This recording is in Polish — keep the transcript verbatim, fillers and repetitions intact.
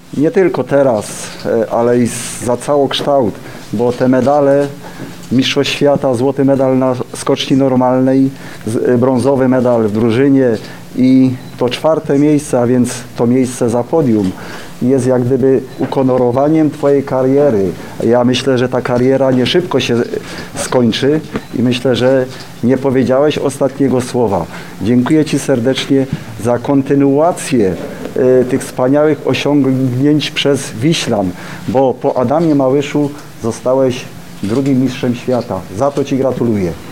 nie tylko teraz, ale i za całokształt, bo te medale, Mistrzostw Świata, złoty medal na skoczni normalnej, brązowy medal w drużynie i to czwarte miejsce, a więc to miejsce za podium jest jak gdyby ukonorowaniem Twojej kariery. Ja myślę, że ta kariera nie szybko się skończy i myślę, że nie powiedziałeś ostatniego słowa. Dziękuję Ci serdecznie za kontynuację y, tych wspaniałych osiągnięć przez Wiślan, bo po Adamie Małyszu zostałeś drugim mistrzem świata. Za to Ci gratuluję.